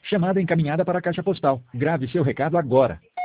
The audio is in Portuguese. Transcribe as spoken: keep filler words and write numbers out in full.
Chamada encaminhada para a caixa postal. Grave seu recado agora.